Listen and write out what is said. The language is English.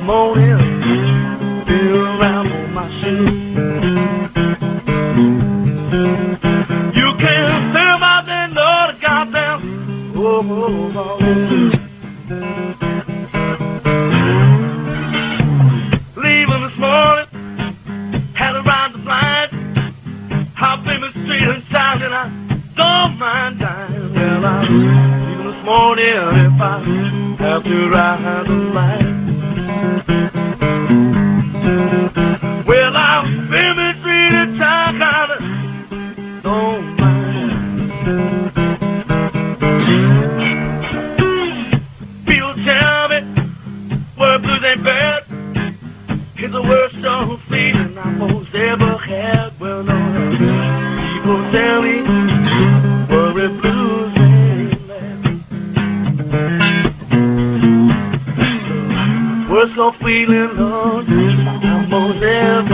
morning, feel around on my shoes. You can't tell about that Lord goddamn. Leaving this morning, had to ride the blind. Hop in the street and town, and I don't mind dying. Well, I'm leaving this morning if I have to ride the line. Well, I'm in the street and town, kinda don't mind. People tell me word blues ain't bad. It's the worst song feeling I most ever had. Well, no, people tell me worry blues ain't bad. Worst song feeling, Lord, I most ever